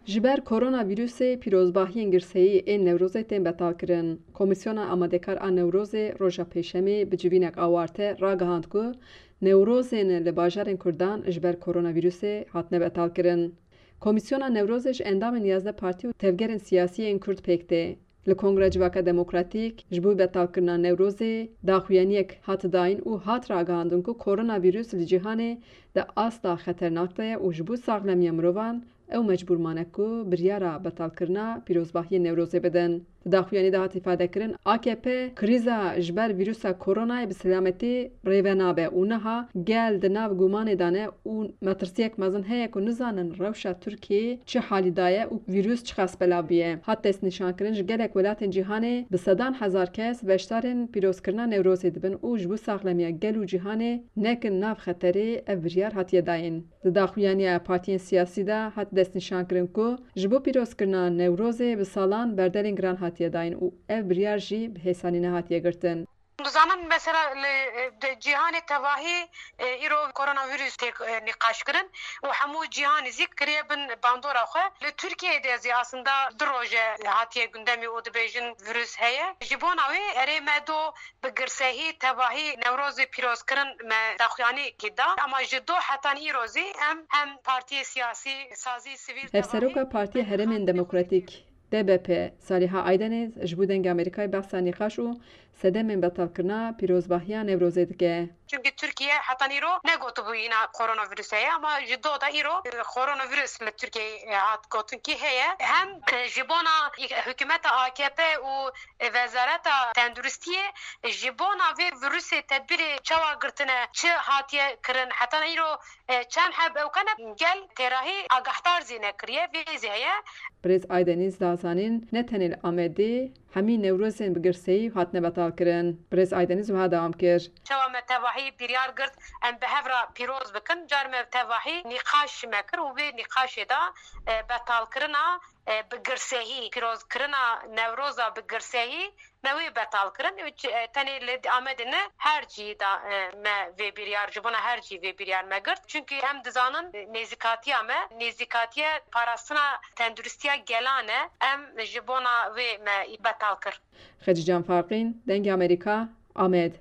Ji ber koronavirûsê pîrozbahiyên girseyî ên Newrozê tên betalkirin. Komîsyona Amadekar a Newrozê roja pêşemê bi civînek awarte ragihand ku Newrozên li bajarên Kurdan ji ber koronavirûsê hatine betalkirin. Komîsyona Newrozê ji endamên 11 partî û tevgerên siyasî yên Kurd pêk tê. Li Kongreya Civaka Demokratîk ji bo betalkirina Newrozê daxuyaniyek hat dayîn û hat ragihandin ku koronavirûs li cîhanê de asla xeternak de ye û ji bo saxlemiya mirovan ew mecbûr mane ku biryara betalkirina pîrozbahiyê Newrozê bidin. Di daxuyanî de hat îfadekirin AKP krîza ji ber vîrusa koronayê bi selametî rêve nabe û niha gel di nav gumanê de ne û metirsiyek mezin heye ku nizanin rewşa Tirkiyeyê çi halî da ye û vîrus çi qas belav bûye. Hat destnîşankirin ji gelek welatên cîhanê bi sedan hezar kes beşdarên pîrozkirina Newrozê dibin û ji bo saxlemiya gel û cîhanê nekin nav xeterê ev biryar hatiye dayîn. Di daxuyaniya partiyên siyasî de hat destnîşankirin ku ji bo pîrozkirina Newrozê bi salan berdelên giran hatiye dayîn û ev biryar jî bi hêsanî nehatiye girtin. Zanen mesela cihanê tevahî îro koronavirüs tê nîqaş kirin û hemû cîhanê zî kiriye bin bandora xwe. Li Tirkiyeyê zî aslında du roje hatiye gündemê û dibêjin virüs heye. Ji bona wê erê me do bi girsehî tevahî Newrozê pîrozkirin me daxuyaniyekê da ama ji do hetan îro zî em hem partiyê siyasî sazî sivîl Hevseroka Partiya Herêmên Demokratîk DBP Saliha Aydenêz ji bo dengê Amerîkayê behsa nîqaş û sedemên betalkirina pîrozbahiya Newrozê dike. Çünkü Türkiye hatan îro negotibû yîna koronavirüs heye ama ji do da îro koronavirüs li Tirkiyeyê hat gotin ki heye. Hem ji bona hikûmeta AKP û Wezareta Tenduristiyê ji bona vê virüsê tedbîrê çawa girtine çi hatiye kirin heta îro çend heb ew kene gel têrahî agahtar zî nekiriye vê zî heye. Birêz Aydenîz dazanîn ne tenê li Amedê hemî Newrozên bi girseyî hatine betalkirin. Birêz Aydenîz wiha dewam kir. Çawa me tevahî biryar girt em bi hevra pîroz bikin car me tevahî nîqaş me kir û vê nîqaşê da betalkirina bi girsehî pîrozkirina Newroza bi girsehî me wê betalkirin tenê li Amedê ne her cî da me vê biryar ji bona her cî vê biryar me girt. Çünkü em dizanin nêzîkatiya me nêzîkatiye parastina tenduristiya gelan e em ji bona wê me betal kir. Xecî Canfarqîn, dengê Amerîka, Amed.